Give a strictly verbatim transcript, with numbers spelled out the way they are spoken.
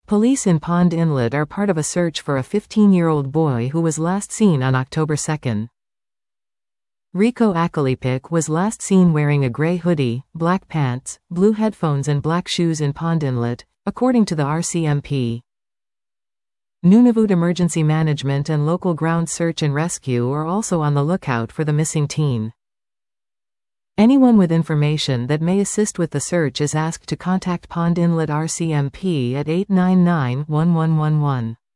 Police in Pond Inlet are part of a search for a fifteen-year-old boy who was last seen on October second. Rico Akalipik was last seen wearing a gray hoodie, black pants, blue headphones and black shoes in Pond Inlet, according to the R C M P. Nunavut Emergency Management and local ground search and rescue are also on the lookout for the missing teen. Anyone with information that may assist with the search is asked to contact Pond Inlet R C M P at eight nine nine, one one one one.